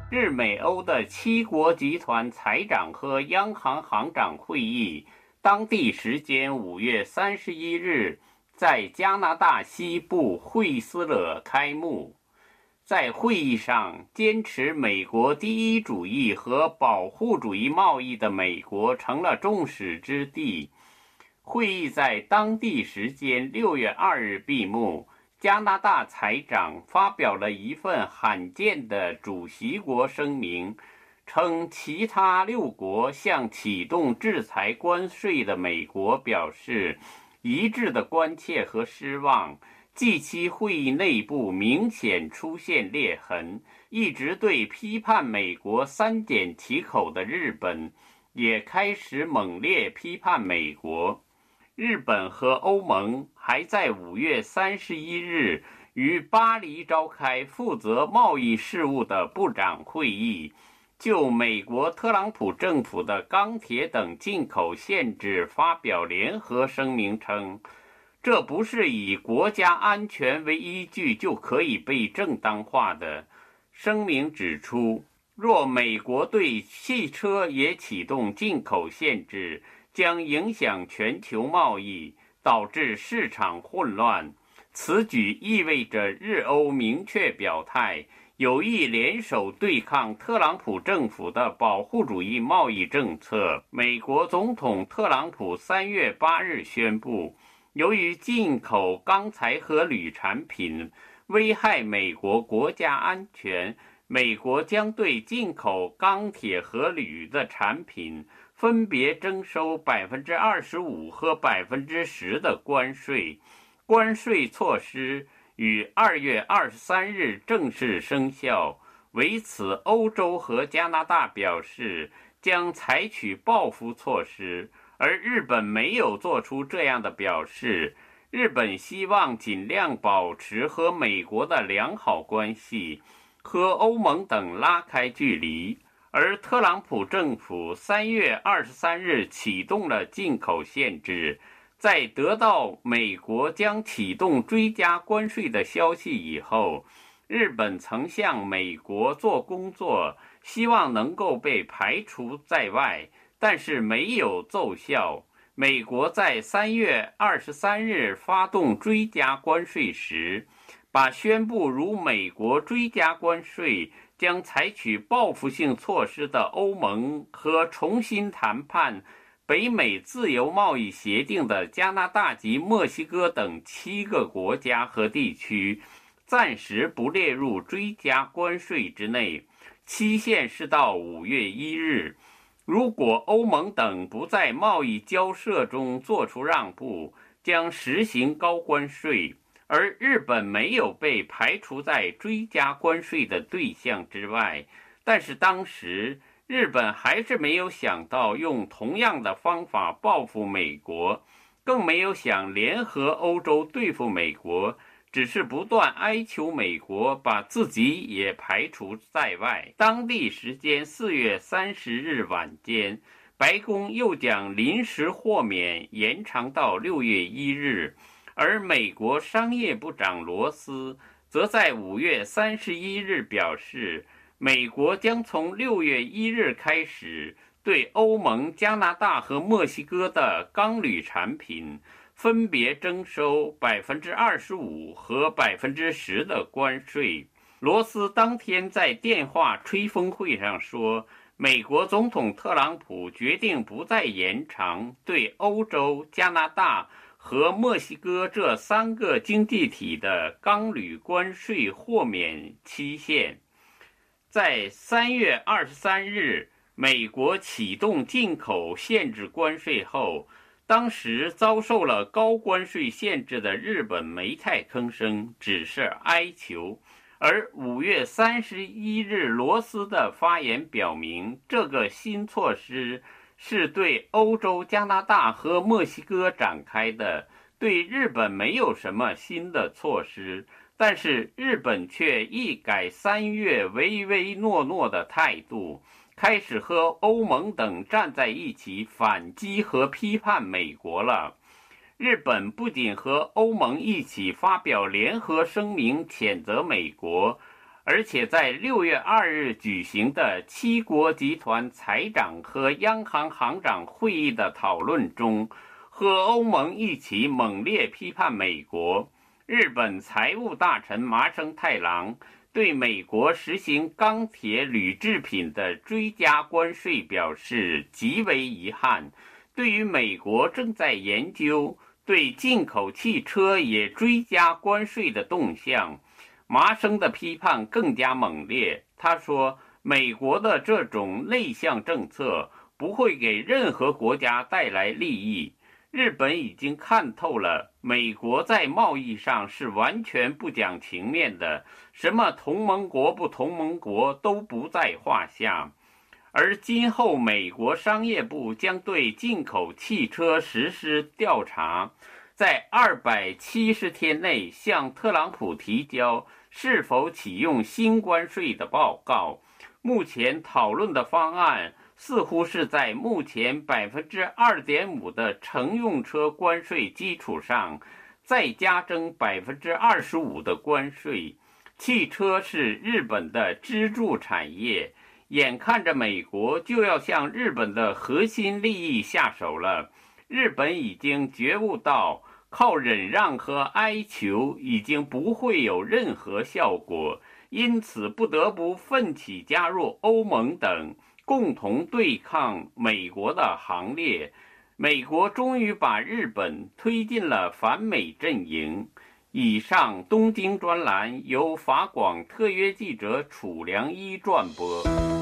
日美欧的7国集团财长和央行行长会议，当地时间5月31日在加拿大西部惠斯勒开幕。在会议上，坚持美国第一主义和保护主义贸易的美国成了众矢之的。会议在当地时间6月2日闭幕。加拿大财长发表了一份罕见的主席国声明，称其他6国向启动制裁关税的美国表示一致的关切和失望。G7会议内部明显出现裂痕，一直对批判美国三缄其口的日本也开始猛烈批判美国。日本和欧盟还在5月31日于巴黎召开负责贸易事务的部长会议，就美国特朗普政府的钢铁等进口限制发表联合声明称，这不是以国家安全为依据就可以被正当化的。声明指出，若美国对汽车也启动进口限制，将影响全球贸易，导致市场混乱。此举意味着日欧明确表态，有意联手对抗特朗普政府的保护主义贸易政策。美国总统特朗普3月8日宣布，由于进口钢材和铝产品危害美国国家安全，美国将对进口钢铁和铝的产品分别征收25%和10%的关税。关税措施于2月23日正式生效。为此，欧洲和加拿大表示将采取报复措施，而日本没有做出这样的表示。日本希望尽量保持和美国的良好关系，和欧盟等拉开距离。而特朗普政府3月23日启动了进口限制，在得到美国将启动追加关税的消息以后，日本曾向美国做工作，希望能够被排除在外，但是没有奏效。美国在3月23日发动追加关税时，把宣布如美国追加关税将采取报复性措施的欧盟和重新谈判北美自由贸易协定的加拿大及墨西哥等7个国家和地区暂时不列入追加关税之内，期限是到5月1日。如果欧盟等不在贸易交涉中做出让步，将实行高关税。而日本没有被排除在追加关税的对象之外，但是当时日本还是没有想到用同样的方法报复美国，更没有想联合欧洲对付美国，只是不断哀求美国把自己也排除在外。当地时间4月30日晚间，白宫又将临时豁免延长到6月1日。而美国商业部长罗斯则在5月31日表示，美国将从6月1日开始对欧盟、加拿大和墨西哥的钢铝产品分别征收25%和10%的关税。罗斯当天在电话吹风会上说，美国总统特朗普决定不再延长对欧洲、加拿大和墨西哥这3个经济体的钢铝关税豁免期限。在3月23日，美国启动进口限制关税后，当时遭受了高关税限制的日本没太吭声，只是哀求。而5月31日罗斯的发言表明，这个新措施是对欧洲、加拿大和墨西哥展开的，对日本没有什么新的措施。但是日本却一改3月唯唯诺诺的态度，开始和欧盟等站在一起反击和批判美国了。日本不仅和欧盟一起发表联合声明谴责美国， 而且在6月2日举行的七国集团财长和央行行长会议的讨论中，和欧盟一起猛烈批判美国。日本财务大臣麻生太郎对美国实行钢铁、铝制品的追加关税表示极为遗憾。对于美国正在研究对进口汽车也追加关税的动向，麻生的批判更加猛烈。他说，美国的这种内向政策不会给任何国家带来利益。日本已经看透了，美国在贸易上是完全不讲情面的，什么同盟国不同盟国都不在话下。而今后美国商业部将对进口汽车实施调查，在270天内向特朗普提交是否启用新关税的报告。目前讨论的方案似乎是在目前 2.5% 的乘用车关税基础上再加征 25% 的关税。汽车是日本的支柱产业，眼看着美国就要向日本的核心利益下手了。日本已经觉悟到靠忍让和哀求已经不会有任何效果，因此不得不奋起加入欧盟等共同对抗美国的行列。美国终于把日本推进了反美阵营。以上东京专栏由法广特约记者楚良一撰播。